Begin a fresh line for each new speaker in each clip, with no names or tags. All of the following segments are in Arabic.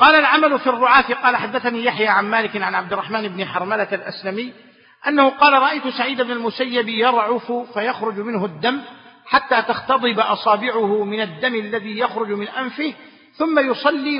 قال العمل في الرعاة. قال حدثني يحيى عن مالك عن عبد الرحمن بن حرملة الأسلمي أنه قال رأيت سعيد بن المسيب يرعف فيخرج منه الدم حتى تختضب أصابعه من الدم الذي يخرج من أنفه ثم يصلي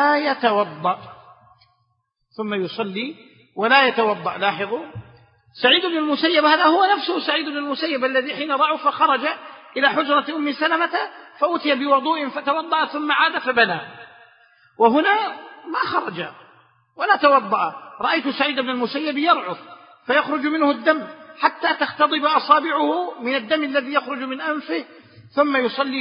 ولا يتوضأ. لاحظوا، سعيد بن المسيب هذا هو نفسه سعيد بن المسيب الذي حين رعف خرج إلى حجرة أم سلمة فأتي بوضوء فتوضأ ثم عاد فبنى، وهنا ما خرج ولا توضأ. رأيت سعيد بن المسيب يرعف فيخرج منه الدم حتى تختضب أصابعه من الدم الذي يخرج من أنفه ثم يصلي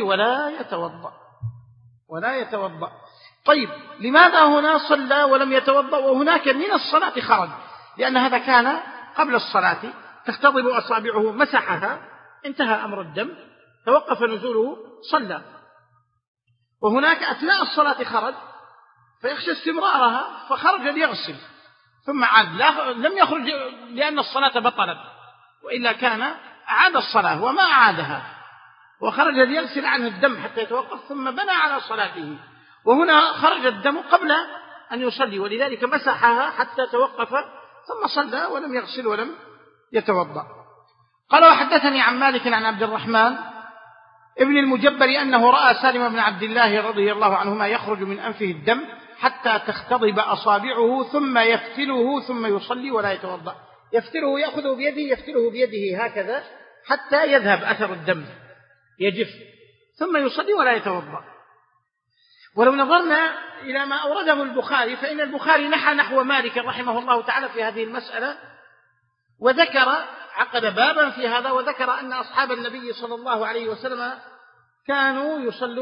ولا يتوضأ. طيب، لماذا هنا صلى ولم يتوضأ وهناك من الصلاة خرج؟ لأن هذا كان قبل الصلاة، تختضب أصابعه مسحها، انتهى أمر الدم، توقف نزوله، صلى. وهناك أثناء الصلاة خرج فيخشى استمرارها فخرج ليغسل ثم عاد، لم يخرج لأن الصلاة بطلت، وإلا كان أعاد الصلاة وما أعادها، وخرج ليغسل عنه الدم حتى يتوقف ثم بنى على صلاته. وهنا خرج الدم قبل أن يصلي، ولذلك مسحها حتى توقف ثم صلى ولم يغسل ولم يتوضأ. قال وحدثني عن مالك عن عبد الرحمن ابن المجبر أنه رأى سالم بن عبد الله رضي الله عنهما يخرج من أنفه الدم حتى تختضب أصابعه ثم يفتله ثم يصلي ولا يتوضأ. يفتله، يأخذه بيده، يفتله بيده هكذا حتى يذهب أثر الدم يجف، ثم يصلي ولا يتوضأ. ولو نظرنا إلى ما أورده البخاري فإن البخاري نحى نحو مالك رحمه الله تعالى في هذه المسألة، وذكر عقد بابا في هذا، وذكر أن أصحاب النبي صلى الله عليه وسلم كانوا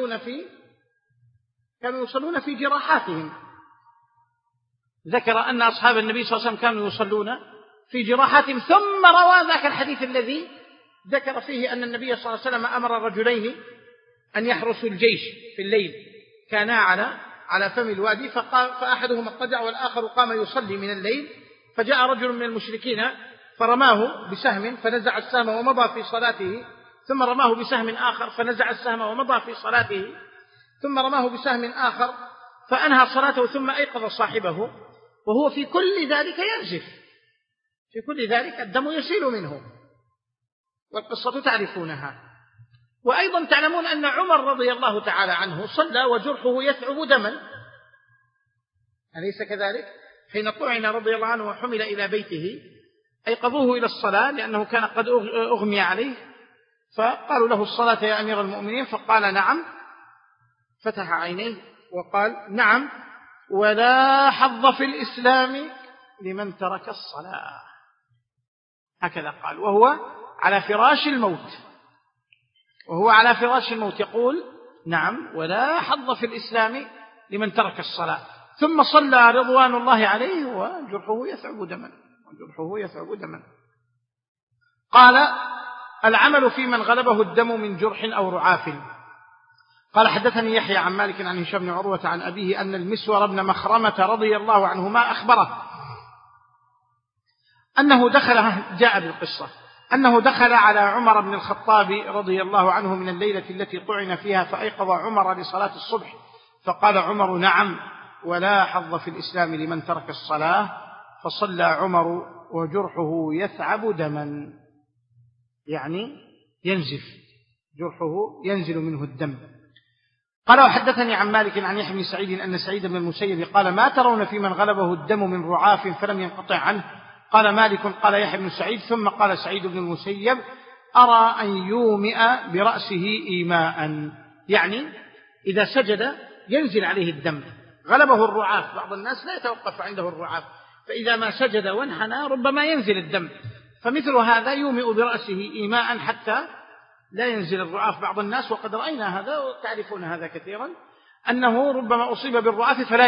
يصلون في جراحاتهم. ذكر أن أصحاب النبي صلى الله عليه وسلم كانوا يصلون في جراحاتهم، ثم روى ذاك الحديث الذي ذكر فيه أن النبي صلى الله عليه وسلم أمر رجلين أن يحرسوا الجيش في الليل، كانا على فم الوادي، فأحدهما اضطجع والآخر قام يصلي من الليل، فجاء رجل من المشركين فرماه بسهم فنزع السهم ومضى في صلاته، ثم رماه بسهم آخر فنزع السهم ومضى في صلاته، ثم رماه بسهم آخر فأنهى صلاته، ثم أيقظ صاحبه وهو في كل ذلك ينزف، في كل ذلك الدم يسيل منه، والقصة تعرفونها. وأيضا تعلمون أن عمر رضي الله تعالى عنه صلى وجرحه يثعب دما، أليس كذلك؟ حين طعن رضي الله عنه وحمل إلى بيته أيقظوه إلى الصلاة لأنه كان قد أغمي عليه، فقالوا له الصلاة يا أمير المؤمنين، فقال نعم، فتح عينيه وقال نعم ولا حظ في الإسلام لمن ترك الصلاة، هكذا قال وهو على فراش الموت، يقول نعم ولا حظ في الإسلام لمن ترك الصلاة. ثم صلى رضوان الله عليه وجرحه يثعب دما. قال العمل في من غلبه الدم من جرح أو رعاف. قال حدثني يحيى عن مالك عن هشام بن عروة عن أبيه أن المسور بن مخرمة رضي الله عنهما أخبره أنه دخل على عمر بن الخطاب رضي الله عنه من الليلة التي طعن فيها، فأيقظ عمر لصلاة الصبح، فقال عمر نعم ولا حظ في الإسلام لمن ترك الصلاة، فصلى عمر وجرحه يثعب دما، يعني ينزف، جرحه ينزل منه الدم. قال وحدثني عن مالك عن يحيى بن سعيد أن سعيد بن المسيب قال ما ترون في من غلبه الدم من رعاف فلم ينقطع عنه؟ قال مالك قال يحيى بن سعيد ثم قال سعيد بن المسيب أرى أن يومئ برأسه إيماء، يعني إذا سجد ينزل عليه الدم، غلبه الرعاف، بعض الناس لا يتوقف عنده الرعاف، فإذا ما سجد وانحنى ربما ينزل الدم، فمثل هذا يومئ برأسه إيماء حتى لا ينزل الرعاف. بعض الناس وقد رأينا هذا وتعرفون هذا كثيرا، أنه ربما أصيب بالرعاف فلا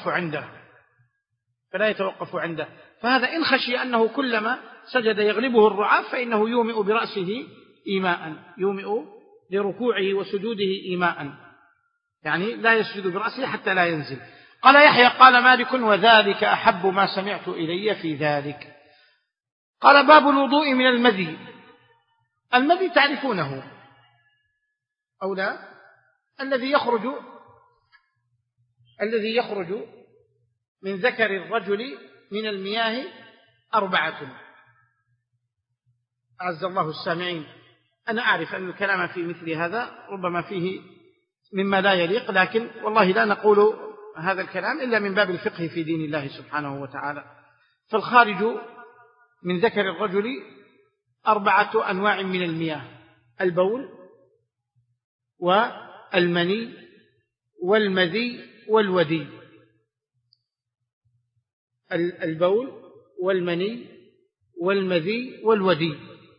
يتوقف عنده، فهذا إن خشي أنه كلما سجد يغلبه الرعاف فإنه يومئ برأسه إيماء، يومئ لركوعه وسجوده إيماء، يعني لا يسجد برأسه حتى لا ينزل. قال يحيى قال مالك وذلك أحب ما سمعت إلي في ذلك. قال باب الوضوء من المذي. المذي تعرفونه أو لا؟ الذي يخرج من ذكر الرجل من المياه 4. أعز الله السامعين، أنا أعرف أن الكلام في مثل هذا ربما فيه مما لا يليق، لكن والله لا نقول هذا الكلام إلا من باب الفقه في دين الله سبحانه وتعالى. فالخارج من ذكر الرجل 4 أنواع من المياه: البول والمني والمذي والودي. البول والمني والمذي والودي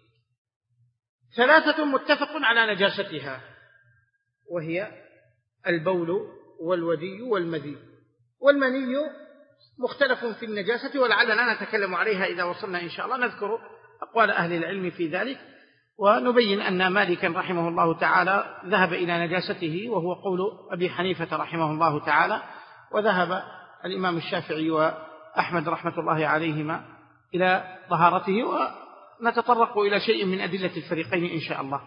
3 متفق على نجاستها، وهي البول والودي والمذي. والمني مختلف في النجاسة، ولعلنا نتكلم عليها إذا وصلنا إن شاء الله، نذكر أقوال أهل العلم في ذلك، ونبين أن مالكا رحمه الله تعالى ذهب إلى نجاسته، وهو قول أبي حنيفة رحمه الله تعالى، وذهب الإمام الشافعي وأحمد رحمة الله عليهما إلى طهارته، ونتطرق إلى شيء من أدلة الفريقين إن شاء الله.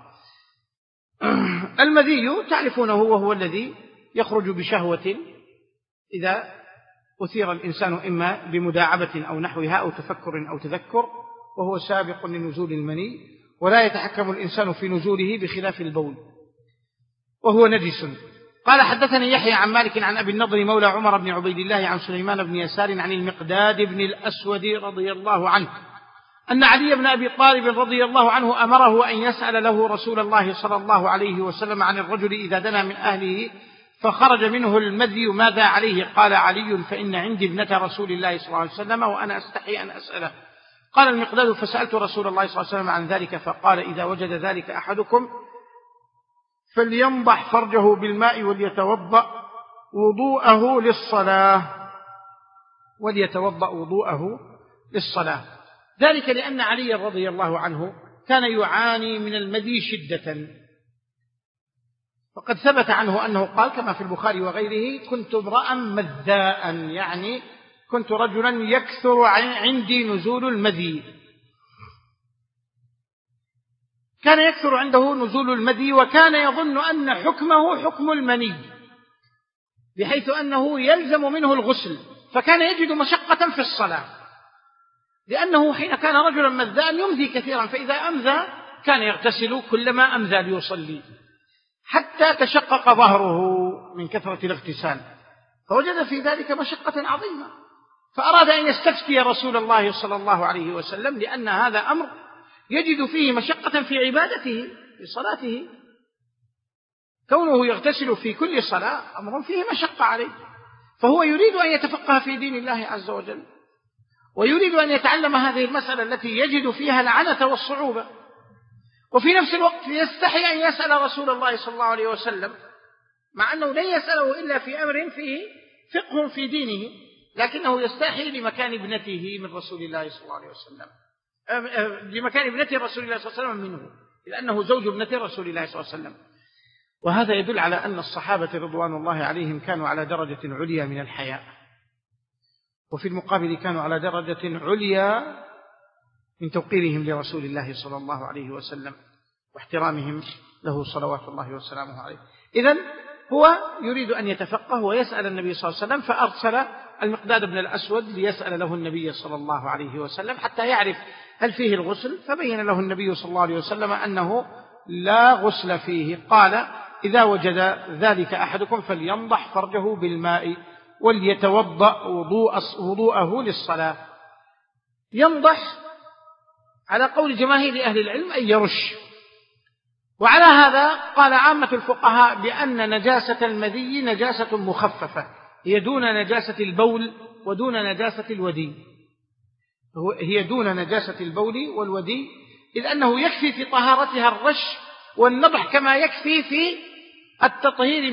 المذي تعرفونه، وهو الذي يخرج بشهوة إذا أثير الإنسان إما بمداعبة أو نحوها أو تفكر أو تذكر، وهو سابق لنزول المني، ولا يتحكم الإنسان في نزوله بخلاف البول، وهو نجس. قال حدثني يحيى عن مالك عن أبي النضر مولى عمر بن عبيد الله عن سليمان بن يسار عن المقداد بن الأسود رضي الله عنه أن علي بن أبي طالب رضي الله عنه أمره أن يسأل له رسول الله صلى الله عليه وسلم عن الرجل إذا دنا من أهله فخرج منه المذي ماذا عليه؟ قال علي: فإن عندي ابنة رسول الله صلى الله عليه وسلم وأنا أستحي أن أسأله. قال المقداد: فسألت رسول الله صلى الله عليه وسلم عن ذلك فقال: إذا وجد ذلك أحدكم فلينضح فرجه بالماء وليتوضأ وضوءه للصلاة. ذلك لأن علي رضي الله عنه كان يعاني من المذي شدة، وقد ثبت عنه أنه قال كما في البخاري وغيره: كنت امرأ مذاء، يعني كنت رجلا يكثر عندي نزول المذي. كان يكثر عنده نزول المذي، وكان يظن أن حكمه حكم المني، بحيث أنه يلزم منه الغسل، فكان يجد مشقة في الصلاة، لأنه حين كان رجلا مذاء يمذي كثيرا، فإذا أمذى كان يغتسل كلما أمذى ليصلي، حتى تشقق ظهره من كثرة الاغتسال، فوجد في ذلك مشقة عظيمة، فأراد أن يستفتي رسول الله صلى الله عليه وسلم، لأن هذا أمر يجد فيه مشقة في عبادته في صلاته، كونه يغتسل في كل صلاة أمر فيه مشقة عليه، فهو يريد أن يتفقه في دين الله عز وجل، ويريد أن يتعلم هذه المسألة التي يجد فيها العنة والصعوبة، وفي نفس الوقت يستحي أن يسأل رسول الله صلى الله عليه وسلم، مع أنه لن يسأله إلا في أمر فيه فقه في دينه، لكنه يستحي لمكان ابنته من رسول الله صلى الله عليه وسلم، لمكان ابنة رسول الله صلى الله عليه وسلم منه، لأنه زوج ابنة رسول الله صلى الله عليه وسلم. وهذا يدل على أن الصحابة رضوان الله عليهم كانوا على درجة عليا من الحياء، وفي المقابل كانوا على درجة عليا من توقيرهم لرسول الله صلى الله عليه وسلم واحترامهم له صلوات الله وسلامه عليه. إذن هو يريد أن يتفقه ويسأل النبي صلى الله عليه وسلم، فأرسل المقداد بن الأسود ليسأل له النبي صلى الله عليه وسلم حتى يعرف هل فيه الغسل، فبين له النبي صلى الله عليه وسلم أنه لا غسل فيه. قال: إذا وجد ذلك أحدكم فلينضح فرجه بالماء وليتوضأ وضوءه للصلاة. ينضح على قول جماهير أهل العلم أن يرش، وعلى هذا قال عامة الفقهاء بأن نجاسة المذي نجاسة مخففة، هي دون نجاسة البول ودون نجاسة الودي، هي دون نجاسة البول والودي، إذ أنه يكفي في طهارتها الرش والنضح كما يكفي في التطهير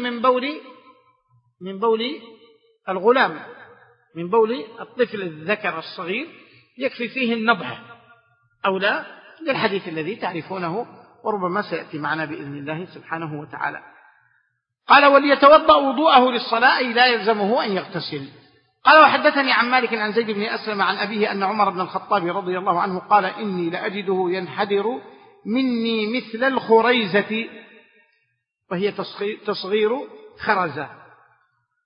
من بول الغلام، من بول الطفل الذكر الصغير، يكفي فيه النضح أو لا، للحديث الذي تعرفونه وربما سيأتي معنا بإذن الله سبحانه وتعالى. قال: وليتوضأ وضوءه للصلاة، أي لا يلزمه أن يغتسل. قال: وحدثني عن مالك عن زيد بن أسلم عن أبيه أن عمر بن الخطاب رضي الله عنه قال: إني لأجده ينحدر مني مثل الخريزة، وهي تصغير خرزة،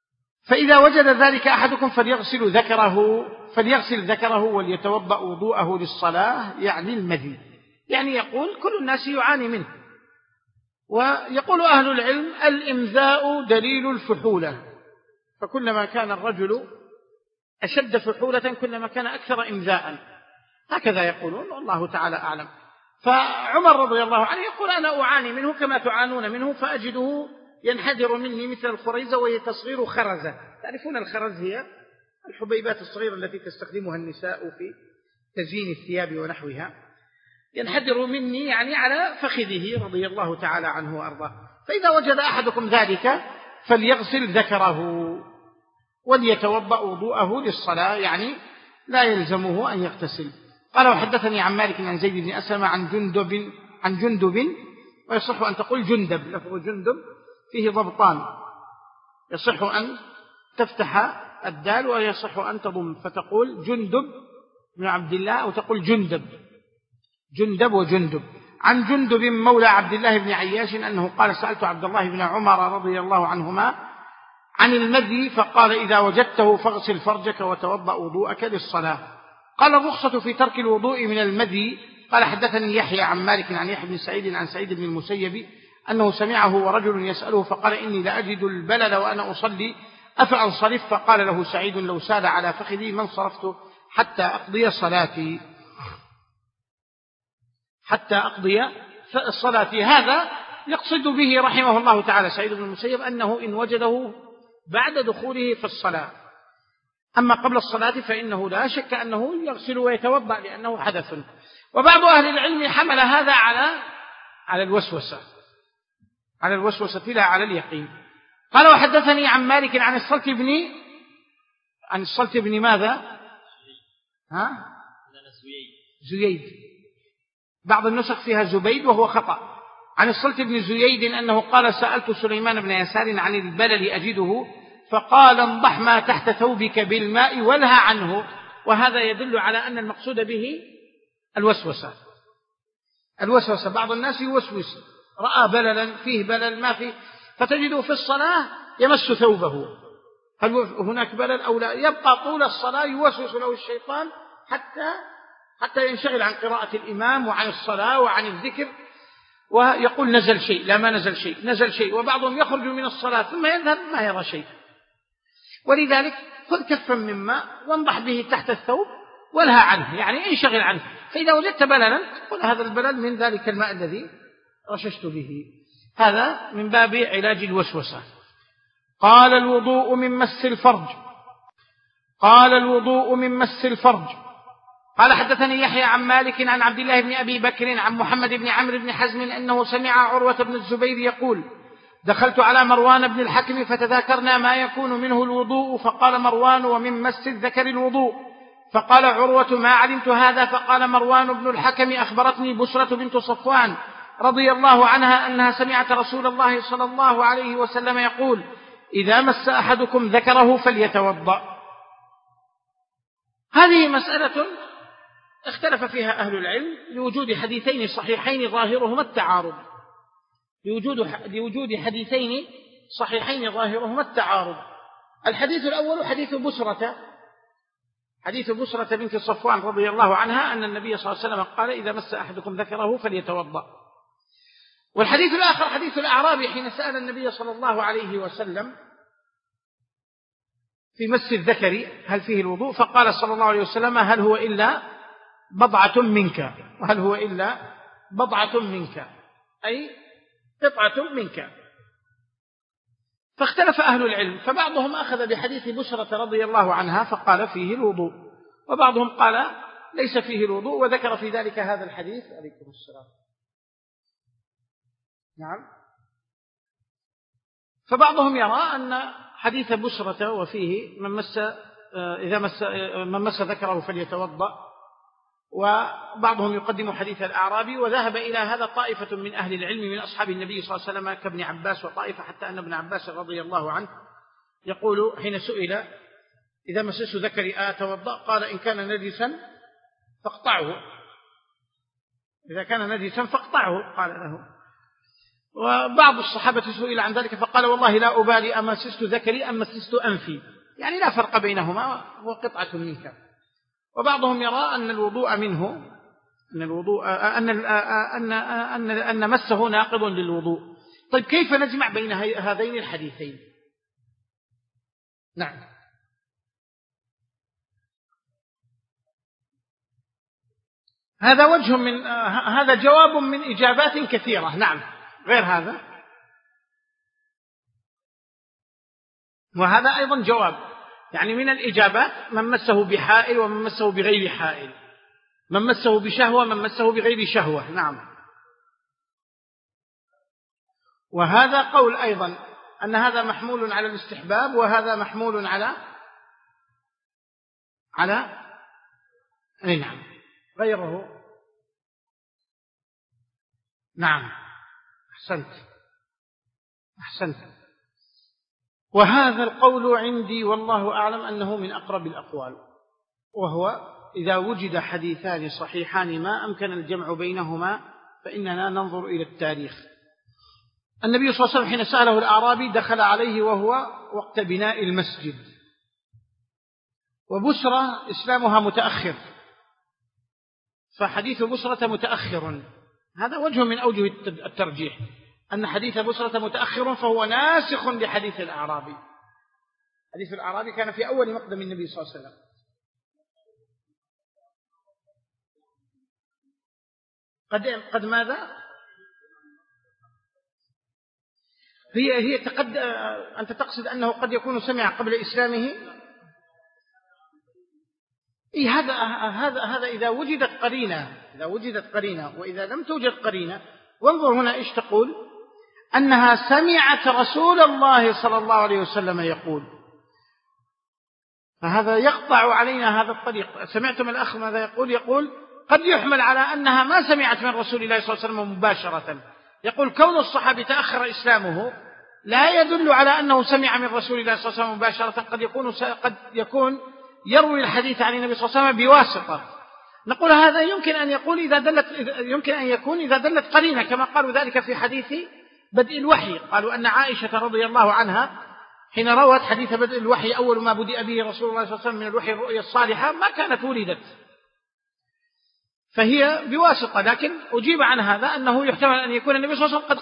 فإذا وجد ذلك أحدكم فليغسل ذكره وليتوضأ وضوءه للصلاة، يعني المذي. يعني يقول كل الناس يعاني منه. ويقول أهل العلم الإمذاء دليل الفحولة، فكلما كان الرجل أشد فحولة كلما كان أكثر إمذاء، هكذا يقولون، والله تعالى أعلم. فعمر رضي الله عنه يقول أنا أعاني منه كما تعانون منه، فأجده ينحدر مني مثل الخريزة، وهي تصغير خرزة. تعرفون الخرز هي الحبيبات الصغيرة التي تستخدمها النساء في تزيين الثياب ونحوها، ينحدر مني يعني على فخذه رضي الله تعالى عنه وأرضاه. فإذا وجد أحدكم ذلك فليغسل ذكره وليتوضأ وضوءه للصلاة، يعني لا يلزمه أن يغتسل. قال وحدثني عن مالك عن زيد بن أسلم عن جندب، ويصح أن تقول جندب، لفظ جندب فيه ضبطان، يصح أن تفتح الدال ويصح أن تضم، فتقول جندب بن عبد الله أو تقول جندب وجندب. عن جندب مولى عبد الله بن عياش أنه قال سألت عبد الله بن عمر رضي الله عنهما عن المذي فقال إذا وجدته فاغسل فرجك وتوضأ وضوءك للصلاة. قال الرخصة في ترك الوضوء من المذي. قال حدثني يحيى عن مالك عن يحيى بن سعيد عن سعيد بن المسيب أنه سمعه ورجل يسأله فقال إني لأجد البلل وأنا أصلي أفأنصرف؟ فقال له سعيد لو سال على فخذي ما انصرفت حتى أقضي صلاتي. هذا يقصد به رحمه الله تعالى سعيد بن المسيب أنه إن وجده بعد دخوله في الصلاة، أما قبل الصلاة فإنه لا شك أنه يغسل ويتوضأ لأنه حدث. وبعض أهل العلم حمل هذا على الوسوسة لا على اليقين. قال وحدثني عن مالك عن الصلت بن ماذا؟ زييد، بعض النسخ فيها زبيد وهو خطأ. عن الصلت بن زييد أنه قال سألت سليمان بن يسار عن البلل أجده فقال انضح ما تحت ثوبك بالماء والهى عنه. وهذا يدل على أن المقصود به الوسوسة. بعض الناس يوسوس، رأى بللا فيه بلل ما فيه، فتجده في الصلاة يمس ثوبه، هل هناك بلل أو لا، يبقى طول الصلاة يوسوس له الشيطان حتى ينشغل عن قراءة الإمام وعن الصلاة وعن الذكر، ويقول نزل شيء، لا ما نزل شيء. وبعضهم يخرج من الصلاة ثم يذهب ما يرى شيء. ولذلك خذ كفا من ماء وانضح به تحت الثوب والهى عنه، يعني انشغل عنه. فإذا وجدت بللا قل هذا البلل من ذلك الماء الذي رششت به. هذا من باب علاج الوسوسة. قال الوضوء من مس الفرج. قال حدثني يحيى عن مالك عن عبد الله بن أبي بكر عن محمد بن عمرو بن حزم أنه سمع عروة بن الزبير يقول دخلت على مروان بن الحكم فتذاكرنا ما يكون منه الوضوء، فقال مروان ومن مس الذكر الوضوء. فقال عروة ما علمت هذا. فقال مروان بن الحكم أخبرتني بسرة بنت صفوان رضي الله عنها أنها سمعت رسول الله صلى الله عليه وسلم يقول إذا مس أحدكم ذكره فليتوضأ. هذه مسألة اختلف فيها أهل العلم لوجود حديثين صحيحين ظاهرهما التعارض. الحديث الأول حديث بسرة بنت صفوان رضي الله عنها أن النبي صلى الله عليه وسلم قال إذا مس أحدكم ذكره فليتوضأ. والحديث الآخر حديث الأعرابي حين سأل النبي صلى الله عليه وسلم في مس الذكر هل فيه الوضوء، فقال صلى الله عليه وسلم هل هو إلا بضعة منك أي قطعة منك. فاختلف أهل العلم، فبعضهم أخذ بحديث بسرة رضي الله عنها فقال فيه الوضوء، وبعضهم قال ليس فيه الوضوء وذكر في ذلك هذا الحديث. عليكم السلام. نعم. فبعضهم يرى أن حديث بسرة وفيه من مس ذكره فليتوضأ، وبعضهم يقدم حديث الأعرابي. وذهب إلى هذا طائفة من أهل العلم من أصحاب النبي صلى الله عليه وسلم كابن عباس وطائفة، حتى أن ابن عباس رضي الله عنه يقول حين سئل إذا مسست ذكري أتوضأ قال إن كان نجسا فاقطعه، إذا كان نجسا فاقطعه قال له. وبعض الصحابة سئل عن ذلك فقال والله لا أبالي أمسست ذكري أم مسست أنفي، يعني لا فرق بينهما، هو قطعة منك. وبعضهم يرى أن الوضوء منه أن مسه ناقض للوضوء. طيب كيف نجمع بين هذين الحديثين؟ نعم، هذا وجه من هذا جواب من إجابات كثيرة. نعم، غير هذا، وهذا أيضا جواب، يعني من الإجابات من مسه بحائل ومن مسه بغير حائل، من مسه بشهوة من مسه بغير شهوة. نعم، وهذا قول أيضا أن هذا محمول على الاستحباب وهذا محمول على نعم غيره. نعم، أحسنت. وهذا القول عندي والله أعلم أنه من أقرب الأقوال، وهو إذا وجد حديثان صحيحان ما أمكن الجمع بينهما فإننا ننظر إلى التاريخ. النبي صلى الله عليه وسلم حين سأله الأعرابي دخل عليه وهو وقت بناء المسجد، وبسرة إسلامها متأخر، فحديث بسرة متأخر، هذا وجه من أوجه الترجيح، أن حديث بسرة متأخر فهو ناسخ لحديث الأعرابي. حديث الأعرابي كان في أول مقدم النبي صلى الله عليه وسلم. قد ماذا؟ هي أنت تقصد أنه قد يكون سمع قبل إسلامه؟ هذا إذا وجدت قرينة، وإذا لم توجد قرينة، وانظر هنا إيش تقول، أنها سمعت رسول الله صلى الله عليه وسلم يقول، فهذا يقطع علينا هذا الطريق. سمعتم الأخ ماذا يقول قد يحمل على أنها ما سمعت من رسول الله صلى الله عليه وسلم مباشرة، يقول كون الصحابي تأخر إسلامه لا يدل على أنه سمع من رسول الله صلى الله عليه وسلم مباشرة، قد يكون يروي الحديث عن النبي صلى الله عليه وسلم بواسطة. نقول هذا يمكن أن يكون إذا دلت قرينة، كما قالوا ذلك في حديث بدء الوحي، قالوا أن عائشة رضي الله عنها حين روت حديث بدء الوحي أول ما بدأ به رسول الله صلى الله عليه وسلم من الوحي الرؤيا الصالحة ما كانت ولدت، فهي بواسطة. لكن أجيب عن هذا أنه يحتمل أن يكون النبي صلى الله عليه وسلم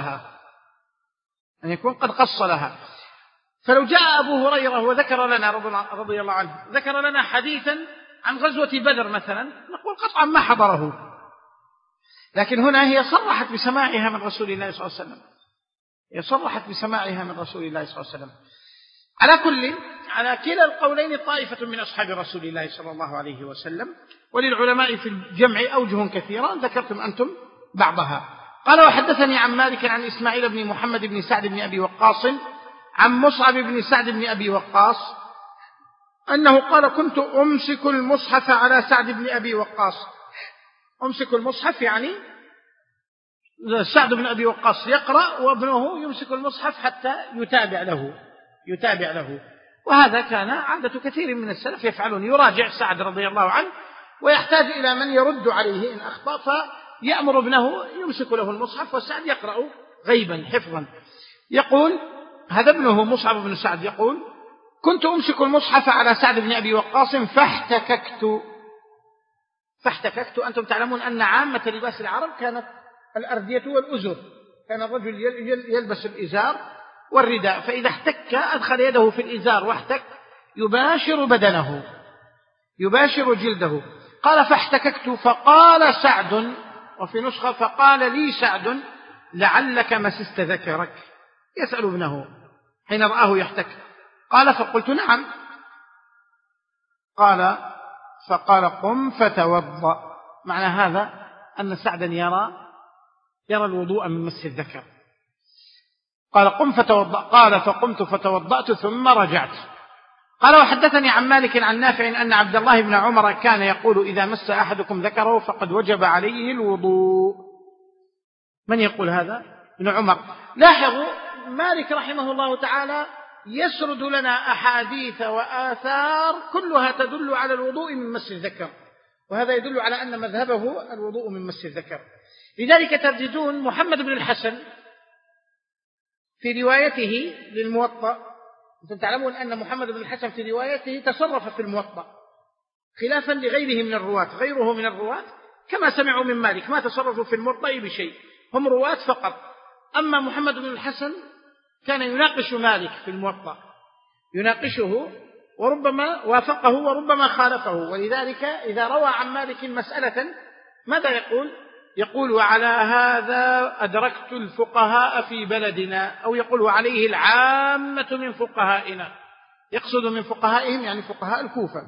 قد قص لها، فلو جاء أبو هريرة وذكر لنا رضي الله عنه ذكر لنا حديثا عن غزوة بدر مثلا، نقول قطعا ما حضره، لكن هنا هي صرحت بسماعها من رسول الله صلى الله عليه وسلم. على كلا القولين طائفة من أصحاب رسول الله صلى الله عليه وسلم، وللعلماء في الجمع أوجه كثيرة ذكرتم أنتم بعضها. قال وحدثني عن مالك عن إسماعيل بن محمد بن سعد بن أبي وقاص عن مصعب بن سعد بن أبي وقاص أنه قال كنت أمسك المصحف على سعد بن أبي وقاص. أمسك المصحف يعني سعد بن أبي وقاص يقرأ وابنه يمسك المصحف حتى يتابع له. وهذا كان عادة كثير من السلف يفعلون، يراجع سعد رضي الله عنه ويحتاج إلى من يرد عليه إن أخطأ، فيأمر ابنه يمسك له المصحف وسعد يقرأ غيبا حفظا. يقول هذا ابنه مصعب بن سعد يقول كنت أمسك المصحف على سعد بن أبي وقاص فاحتككت. أنتم تعلمون أن عامة لباس العرب كانت الأردية والأزر، كان الرجل يلبس الإزار والرداء، فإذا احتك أدخل يده في الإزار واحتك يباشر بدنه يباشر جلده. قال فاحتككت فقال سعد، وفي نسخة فقال لي سعد لعلك مسست ذكرك، يسأل ابنه حين رآه يحتك. قال فقلت نعم. فقال قم فتوضأ. معنى هذا أن سعدا يرى الوضوء من مس الذكر. قال قم فتوضأ. قال فقمت فتوضأت ثم رجعت. قال وحدثني عن مالك عن نافع أن عبد الله بن عمر كان يقول إذا مس أحدكم ذكره فقد وجب عليه الوضوء. من يقول هذا؟ ابن عمر. لاحظوا مالك رحمه الله تعالى يسرد لنا أحاديث وآثار كلها تدل على الوضوء من مس الذكر، وهذا يدل على أن مذهبه الوضوء من مس الذكر. لذلك تجدون محمد بن الحسن في روايته للموطأ، أنتم تعلمون أن محمد بن الحسن في روايته تصرف في الموطأ خلافا لغيره من الرواة، غيره من الرواة كما سمعوا من مالك ما تصرفوا في الموطأ بشيء، هم رواة فقط. أما محمد بن الحسن كان يناقش مالك في الموطأ، يناقشه وربما وافقه وربما خالفه، ولذلك إذا روى عن مالك مسألة ماذا يقول؟ يقول وعلى هذا أدركت الفقهاء في بلدنا، أو يقول وعليه العامة من فقهائنا، يقصد من فقهائهم يعني فقهاء الكوفة.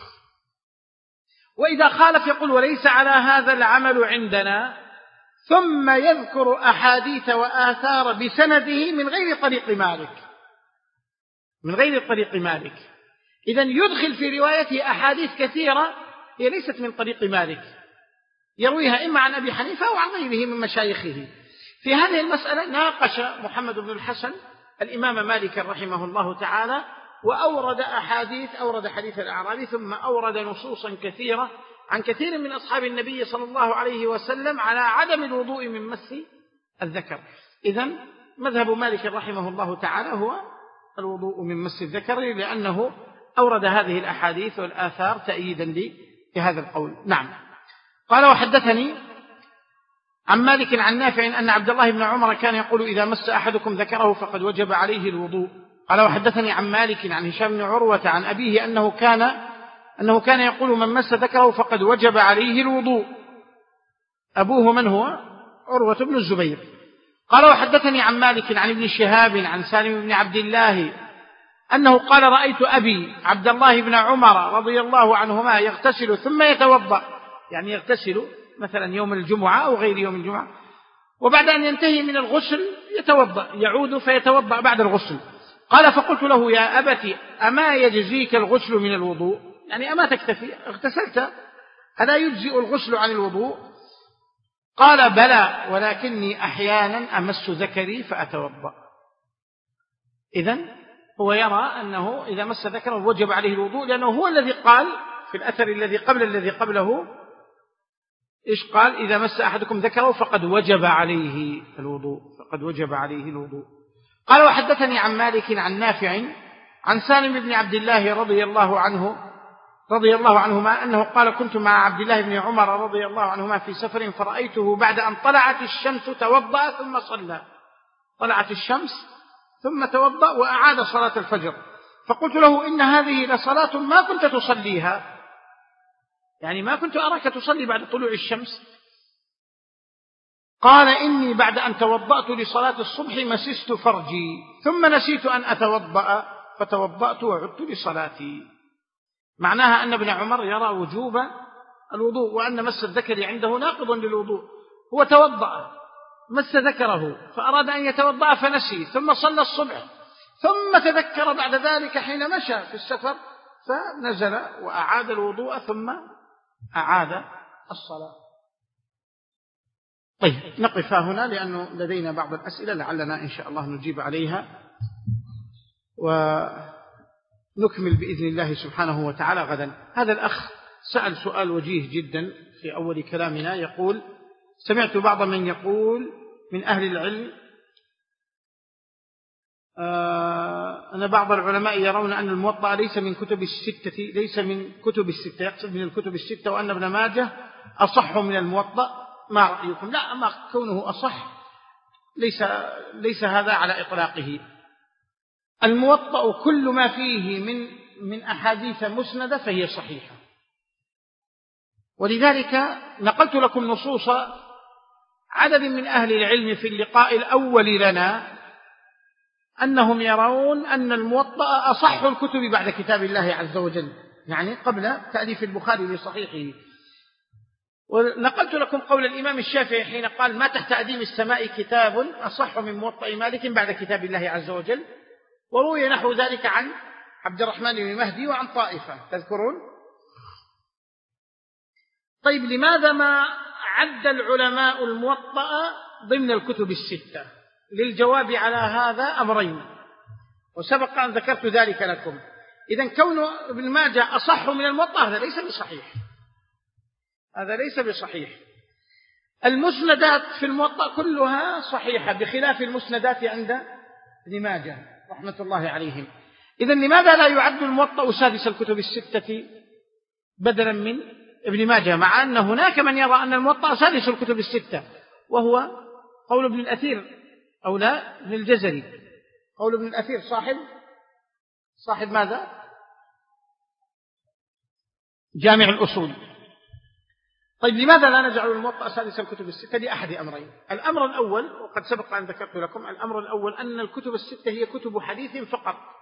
وإذا خالف يقول وليس على هذا العمل عندنا، ثم يذكر أحاديث وآثار بسنده من غير طريق مالك، من غير طريق مالك. إذن يدخل في روايته أحاديث كثيرة هي ليست من طريق مالك، يرويها إما عن أبي حنيفة أو عن غيره من مشايخه. في هذه المسألة ناقش محمد بن الحسن الإمام مالك رحمه الله تعالى، وأورد أحاديث، أورد حديث الأعرابي، ثم أورد نصوصا كثيرة عن كثير من أصحاب النبي صلى الله عليه وسلم على عدم الوضوء من مس الذكر. إذن مذهب مالك رحمه الله تعالى هو الوضوء من مس الذكر، لأنه أورد هذه الأحاديث والآثار تأييدا لهذا القول. نعم. قال وحدثني عن مالك عن نافع أن عبد الله بن عمر كان يقول إذا مس أحدكم ذكره فقد وجب عليه الوضوء. قال وحدثني عن مالك عن هشام بن عروة عن أبيه أنه كان يقول من مس ذكره فقد وجب عليه الوضوء. أبوه من هو؟ عروة بن الزبير. قال وحدثني عن مالك عن ابن شهاب عن سالم بن عبد الله أنه قال رأيت أبي عبد الله بن عمر رضي الله عنهما يغتسل ثم يتوضأ، يعني يغتسل مثلا يوم الجمعة أو غير يوم الجمعة، وبعد أن ينتهي من الغسل يتوضأ، يعود فيتوضأ بعد الغسل. قال فقلت له يا أبت أما يجزيك الغسل من الوضوء؟ يعني أما تكتفي، اغتسلت، ألا يجزئ الغسل عن الوضوء؟ قال بلى ولكني أحيانا أمس ذكري فأتوضأ. إذن هو يرى أنه إذا مس ذكره وجب عليه الوضوء، لأنه هو الذي قال في الأثر الذي قبله إيش قال؟ إذا مس أحدكم ذكره فقد وجب عليه الوضوء، فقد وجب عليه الوضوء. قال وحدثني عن مالك عن نافع عن سالم بن عبد الله رضي الله عنهما أنه قال كنت مع عبد الله بن عمر رضي الله عنهما في سفر فرأيته بعد أن طلعت الشمس توضأ ثم صلى، طلعت الشمس ثم توضأ وأعاد صلاة الفجر، فقلت له إن هذه لصلاة ما كنت تصليها، يعني ما كنت أراك تصلي بعد طلوع الشمس. قال إني بعد أن توضأت لصلاة الصبح مسست فرجي ثم نسيت أن أتوضأ فتوضأت وعدت لصلاتي. معناها أن ابن عمر يرى وجوب الوضوء، وأن مس الذكر عنده ناقض للوضوء. هو توضأ مس ذكره فأراد أن يتوضأ فنسي، ثم صلى الصبح، ثم تذكر بعد ذلك حين مشى في السفر فنزل وأعاد الوضوء ثم أعاد الصلاة. طيب نقف هنا لأنه لدينا بعض الأسئلة لعلنا إن شاء الله نجيب عليها، ونكمل بإذن الله سبحانه وتعالى غدا. هذا الأخ سأل سؤال وجيه جدا في أول كلامنا، يقول سمعت بعض من يقول من أهل العلم أن بعض العلماء يرون أن الموطأ ليس من كتب الستة، يقصد من الكتب الستة، وأن ابن ماجه أصح من الموطأ. ما رأيكم؟ لا، أما كونه أصح ليس هذا على إطلاقه. الموطأ كل ما فيه من أحاديث مسندة فهي صحيحة، ولذلك نقلت لكم نصوص عدد من أهل العلم في اللقاء الأول لنا أنهم يرون أن الموطأ أصح الكتب بعد كتاب الله عز وجل، يعني قبل تأليف البخاري لصحيحه. ونقلت لكم قول الإمام الشافعي حين قال ما تحت أديم السماء كتاب أصح من موطأ مالك بعد كتاب الله عز وجل، وروي نحو ذلك عن عبد الرحمن بن مهدي وعن طائفة، تذكرون؟ طيب لماذا ما عد العلماء الموطأ ضمن الكتب الستة؟ للجواب على هذا أمرين، وسبق أن ذكرت ذلك لكم. إذن كون ابن ماجه أصح من الموطأ هذا ليس بصحيح، هذا ليس بصحيح. المسندات في الموطأ كلها صحيحة بخلاف المسندات بن ماجه رحمة الله عليهم. إذن لماذا لا يعد الموطأ سادس الكتب الستة بدلا من ابن ماجه، مع أن هناك من يرى أن الموطأ سادس الكتب الستة، وهو قول ابن الأثير أو لا ابن الجزري. قول ابن الأثير صاحب ماذا؟ جامع الأصول. طيب لماذا لا نجعل الموطأ سادس الكتب الستة؟ لأحد أمرين. الأمر الأول، وقد سبق أن ذكرت لكم، الأمر الأول أن الكتب الستة هي كتب حديث فقط،